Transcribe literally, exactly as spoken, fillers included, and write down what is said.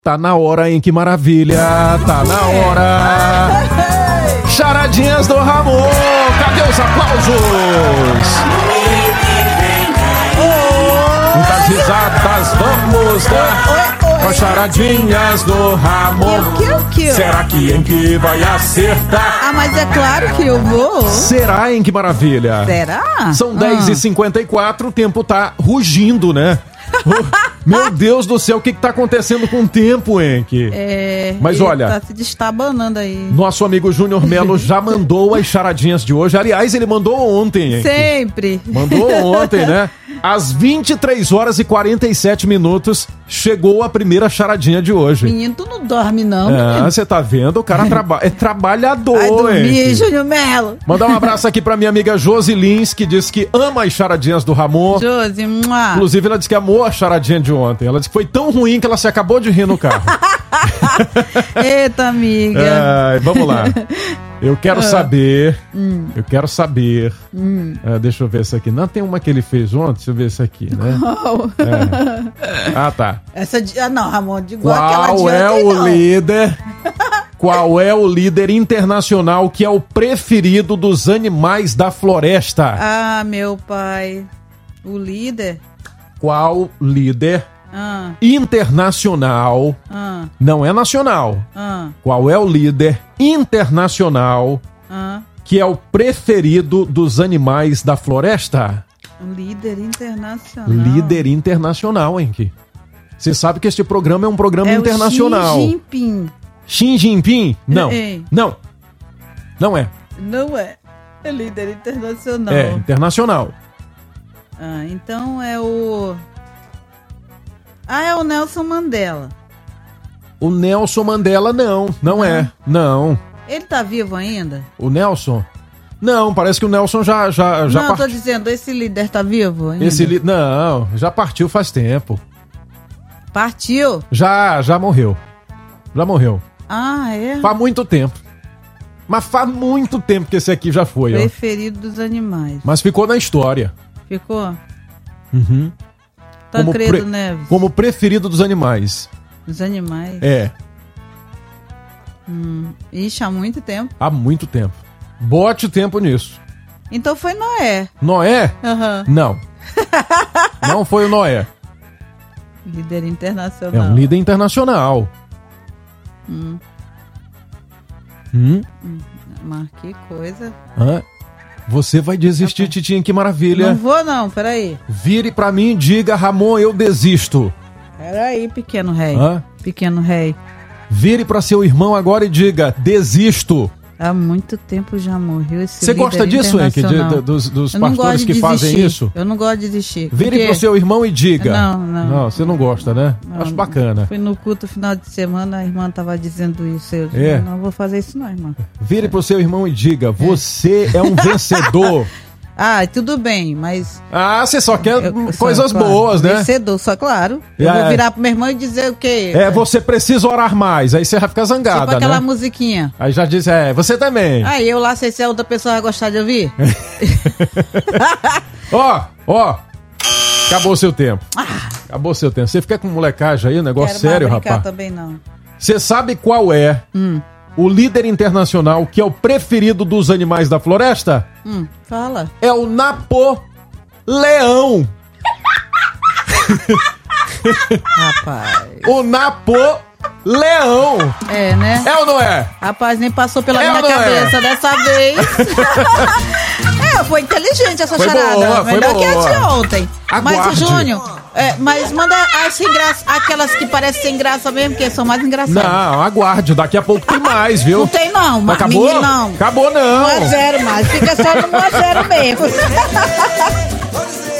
Tá na hora, hein? Que maravilha! Tá na hora! Charadinhas do Ramon! Cadê os aplausos? Muitas risadas, vamos lá! Com charadinhas do Ramon. Que, que, que? Será que em que vai acertar? Ah, mas é claro que eu vou. Será, hein? Que maravilha! Será? São dez e cinquenta e quatro, o tempo tá rugindo, né? Meu Deus do céu, o que que tá acontecendo com o tempo, Henk? É, mas ele olha, tá se destabanando aí. Nosso amigo Júnior Melo já mandou as charadinhas de hoje. Aliás, ele mandou ontem, Henk. Sempre. Mandou ontem, né? Às vinte e três horas e quarenta e sete minutos, chegou a primeira charadinha de hoje. Menino, tu não dorme não, Ah, você tá vendo? O cara traba- é trabalhador, Vai dormir, Henk. Júnior Melo. Mandar um abraço aqui pra minha amiga Josi Lins, que diz que ama as charadinhas do Ramon. Josi, mua. Inclusive, ela disse que amou a charadinha de ontem. Ela disse que foi tão ruim que ela se acabou de rir no carro. Eita, amiga. Ai, vamos lá. Eu quero saber. Hum. Eu quero saber. Hum. Ah, deixa eu ver essa aqui. Não, tem uma que ele fez ontem. Deixa eu ver essa aqui, né? Qual? É. Ah, tá. Essa de... Ah, não, Ramon, de igual aquela de Qual é ontem, o não. líder? Qual é o líder internacional que é o preferido dos animais da floresta? Ah, meu pai. O líder? Qual líder Ah, internacional? ah, Não é nacional. ah, Qual é o líder internacional ah. que é o preferido dos animais da floresta? Um líder internacional. Líder internacional, Henk. Você sabe que este programa é um programa é internacional. O Xi Jinping. Xi Jinping? Não. Ei. Não. Não é. Não é. É líder internacional. É internacional. Ah, então é o... Ah, é o Nelson Mandela. O Nelson Mandela não. Não, Não. é. Não. Ele tá vivo ainda? O Nelson? Não, parece que o Nelson já já já não, eu tô partiu. dizendo, esse líder tá vivo ainda? Esse li... Não, já partiu faz tempo. Partiu? Já, já morreu. Já morreu. Ah, é? Faz muito tempo. Mas faz muito tempo que esse aqui já foi, ó. Preferido dos animais. Mas ficou na história. Ficou? Uhum. Tancredo pre- Neves. Como preferido dos animais. Dos animais? É, Hum. Ixi, há muito tempo. há muito tempo. Bote tempo nisso. Então foi Noé. Noé? Aham. Não. Não foi o Noé. Líder É internacional. um líder internacional. Hum. Hum? Mas que coisa. Hã? Você vai desistir, Titinha, que maravilha. Não vou não, peraí. Vire pra mim e diga, Ramon, eu desisto. Peraí, pequeno rei. Hã? Pequeno rei. Vire pra seu irmão agora e diga, desisto. Há muito tempo já morreu esse Você líder gosta disso, Henk, de- internacional. de- dos, dos Eu não gosto pastores de que fazem desistir. isso? Eu não gosto de desistir. Vire Porque pro seu irmão e diga. Não, não. Não, você não gosta, né? Não, Acho bacana. Fui no culto final de semana, a irmã tava dizendo isso. Eu É. não vou fazer isso não, irmã. Vire pro seu irmão e diga, você é um vencedor. Ah, tudo bem, mas... Ah, você só quer eu- eu só- coisas claro, boas, né? Vencedor, só claro. Eu É, vou é. virar pro meu irmão e dizer o quê? É, você precisa orar mais. Aí você vai ficar zangada, Tipo aquela né? musiquinha. Aí já diz, é, você também. Aí eu lá sei se a outra pessoa vai gostar de ouvir. Ó, ó. Acabou seu tempo. Acabou seu tempo. Você fica com molecagem aí, um negócio Quero mais sério, brincar rapaz. também não. Você sabe qual é Hum, o líder internacional que é o preferido dos animais da floresta? hum, fala. É o Napoleão. Rapaz. O Napoleão. É, né? É ou não é? Rapaz, nem passou pela É minha ou não é? cabeça dessa vez. É, foi inteligente essa Foi charada. boa, foi Melhor que a boa. de ontem. Aguarde. Mas, Júnior, é, mas manda as sem graça, aquelas que parecem sem graça mesmo, que são mais engraçadas. Não, aguarde. Daqui a pouco tem mais, viu? Não tem não, ma- Acabou? menino, não. Acabou um não. a zero mais, fica só no um a zero mesmo.